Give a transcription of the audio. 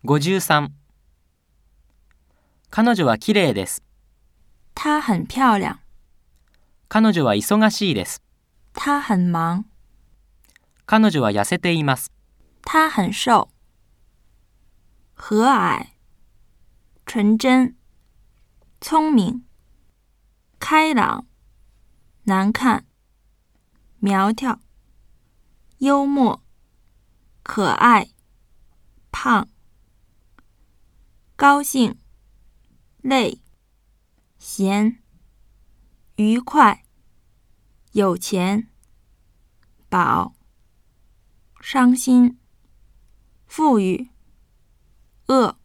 53彼女は綺麗です。 她很漂亮。 彼女は忙しいです。 她很忙。 彼女は痩せています。 她很瘦。和蔼，纯真，聪明，开朗，难看，苗条，幽默，可爱，胖，高兴，累，闲，愉快，有钱，饱，伤心，富裕，饿。